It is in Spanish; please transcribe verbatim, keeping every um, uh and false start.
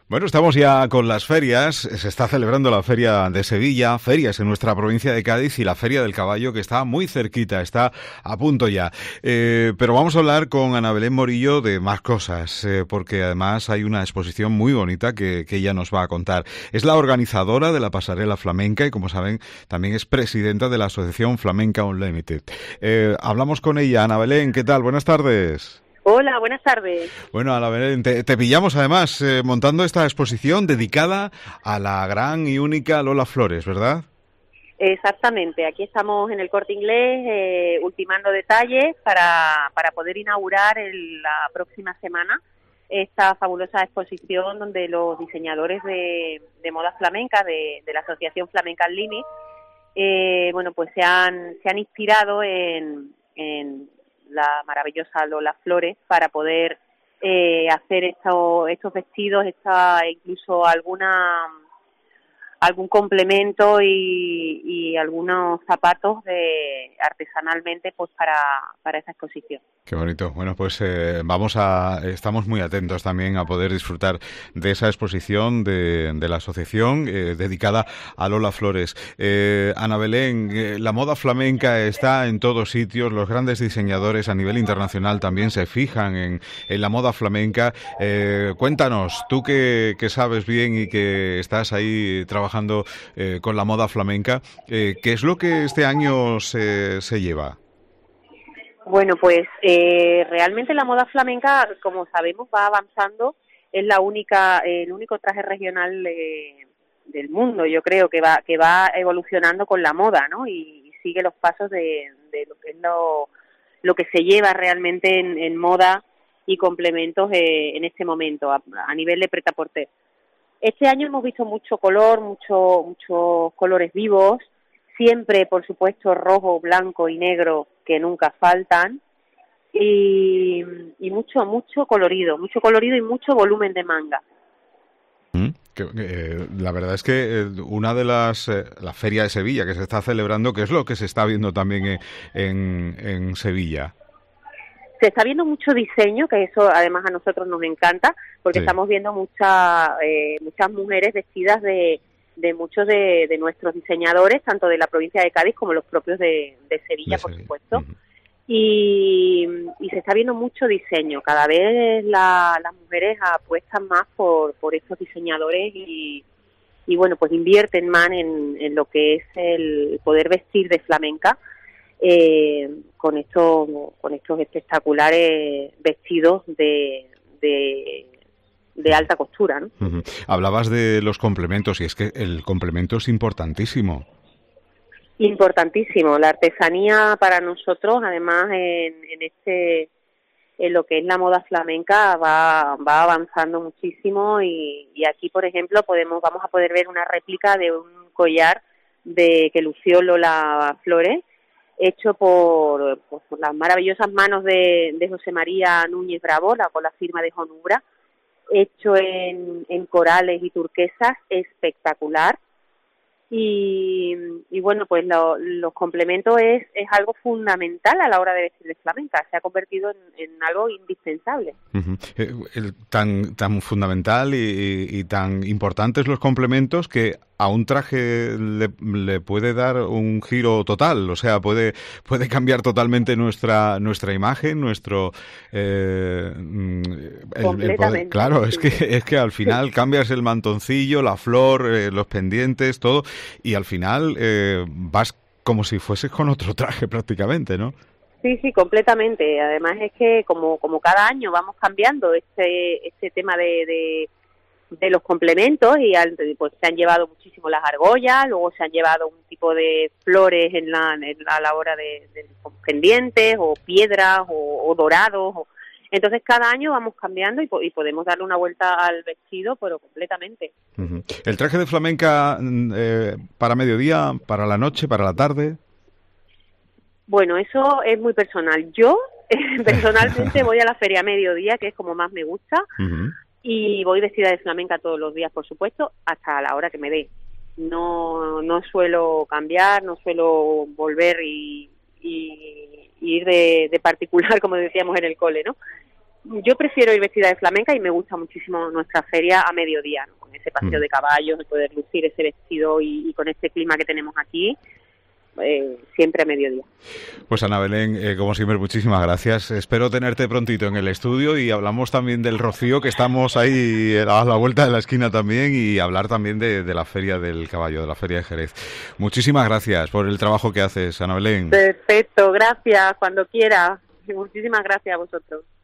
Bueno, estamos ya con las ferias. Se está celebrando la Feria de Sevilla, ferias en nuestra provincia de Cádiz y la Feria del Caballo, que está muy cerquita, está a punto ya. Eh, pero vamos a hablar con Ana Belén Morillo de más cosas, eh, porque además hay una exposición muy bonita que, que ella nos va a contar. Es la organizadora de la Pasarela Flamenca y, como saben, también es presidenta de la Asociación Flamenca Unlimited. Eh, hablamos con ella. Ana Belén, ¿qué tal? Buenas tardes. Hola, buenas tardes. Bueno, Ana Belén, te, te pillamos además eh, montando esta exposición dedicada a la gran y única Lola Flores, ¿verdad? Exactamente, aquí estamos en el Corte Inglés eh, ultimando detalles para, para poder inaugurar el, la próxima semana esta fabulosa exposición donde los diseñadores de, de moda flamenca de, de la Asociación Flamenca Unlimited eh, bueno, pues se han, se han inspirado en, en la maravillosa Lola Flores para poder eh, hacer esto, estos vestidos, esta, incluso alguna algún complemento y, y algunos zapatos de artesanalmente pues para, para esa exposición. Qué bonito. Bueno, pues eh, vamos a, estamos muy atentos también a poder disfrutar de esa exposición de, de la asociación eh, dedicada a Lola Flores. Eh, Ana Belén, eh, la moda flamenca está en todos sitios, los grandes diseñadores a nivel internacional también se fijan en, en la moda flamenca. Eh, cuéntanos, tú que, que sabes bien y que estás ahí trabajando eh, con la moda flamenca, eh, ¿qué es lo que este año se, se lleva? Bueno, pues eh, realmente la moda flamenca, como sabemos, va avanzando. Es la única, eh, el único traje regional eh, del mundo, yo creo, que va que va evolucionando con la moda, ¿no? Y, y sigue los pasos de, de lo que es lo, lo que se lleva realmente en, en moda y complementos eh, en este momento a, a nivel de prêt-à-porter. Este año hemos visto mucho color, mucho, muchos colores vivos. Siempre, por supuesto, rojo, blanco y negro, que nunca faltan, y, y mucho, mucho colorido, mucho colorido y mucho volumen de manga. Mm, que, eh, la verdad es que eh, una de las, eh, la Feria de Sevilla que se está celebrando, que es lo que se está viendo también en, en, en Sevilla. Se está viendo mucho diseño, que eso además a nosotros nos encanta, porque sí. Estamos viendo mucha, eh, muchas mujeres vestidas de... de muchos de, de nuestros diseñadores, tanto de la provincia de Cádiz como los propios de, de Sevilla, de por supuesto. Uh-huh. Y, y se está viendo mucho diseño. Cada vez la, las mujeres apuestan más por, por estos diseñadores y, y, bueno, pues invierten más en, en lo que es el poder vestir de flamenca eh, con, estos, con estos espectaculares vestidos de... de de alta costura, ¿no? Uh-huh. Hablabas de los complementos y es que el complemento es importantísimo. Importantísimo. La artesanía para nosotros, además en, en este, en lo que es la moda flamenca, va, va avanzando muchísimo y, y aquí, por ejemplo, podemos, vamos a poder ver una réplica de un collar de que lució Lola Flores, hecho por, por, por las maravillosas manos de, de José María Núñez Bravo, la, con la firma de Jonubra, hecho en, en corales y turquesas, espectacular. Y, y bueno, pues lo, los complementos es, es algo fundamental a la hora de vestir de flamenca, se ha convertido en, en algo indispensable. Uh-huh. Eh, el, tan, tan fundamental y, y, y tan importantes los complementos que a un traje le, le puede dar un giro total, o sea, puede puede cambiar totalmente nuestra nuestra imagen, nuestro eh, el, el poder. Claro, es que es que al final cambias el mantoncillo, la flor, eh, los pendientes, todo, y al final eh, vas como si fueses con otro traje prácticamente, ¿no? Sí, sí, completamente. Además es que como como cada año vamos cambiando este este tema de, de de los complementos y al, pues se han llevado muchísimo las argollas, luego se han llevado un tipo de flores en la, en la, a la hora de, de pendientes o piedras o, o dorados. O, entonces cada año vamos cambiando y, y podemos darle una vuelta al vestido, pero completamente. Uh-huh. ¿El traje de flamenca eh, para mediodía, para la noche, para la tarde? Bueno, eso es muy personal. Yo personalmente voy a la feria a mediodía, que es como más me gusta. Uh-huh. Y voy vestida de flamenca todos los días, por supuesto, hasta la hora que me dé. No no suelo cambiar, no suelo volver y, y, y ir de, de particular, como decíamos en el cole, ¿no? yo prefiero ir vestida de flamenca y me gusta muchísimo nuestra feria a mediodía, ¿no? Con ese paseo Mm. de caballos, de poder lucir ese vestido y, y con este clima que tenemos aquí, eh, siempre a mediodía. Pues Ana Belén, eh, como siempre, muchísimas gracias. Espero tenerte prontito en el estudio y hablamos también del Rocío, que estamos ahí a la vuelta de la esquina también, y hablar también de, de la Feria del Caballo, de la Feria de Jerez. Muchísimas gracias por el trabajo que haces, Ana Belén. Perfecto, gracias, cuando quiera. Muchísimas gracias a vosotros.